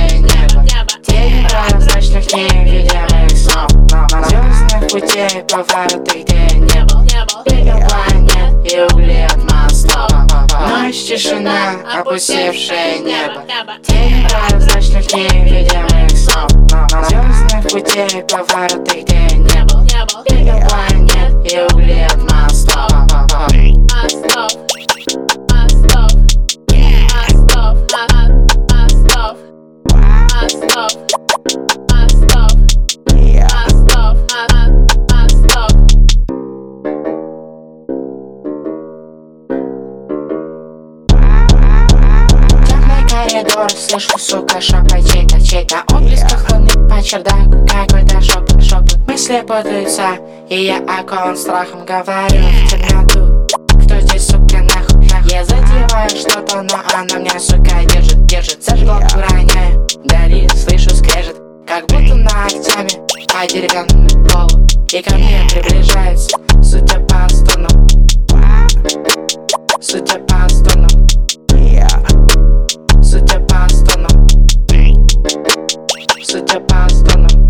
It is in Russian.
небо. Тени прозрачных невидимых снов, звездных путей, повороты, где не был. Пепел планет и угли от мостов. Ночь, тишина, опустевшее небо. Тени прозрачных невидимых снов, звездных путей, повороты, где не был. Пепел планет и угли от мостов. Коридор, слышу, сука, шепот чей-то отблесках луны по чердаку, какой-то шепот. Мысли путаются, и я окован страхом говорю в темноту. Кто здесь, сука, нахуй? Я задеваю что-то, но она меня, сука, держит. Зажгло, уроняю, вдали слышу скрежет, как будто ногтями по деревянному полу. И ко мне приближается, судя по стонам. Судя по стонам. Судя по стонам. Судя по стонам.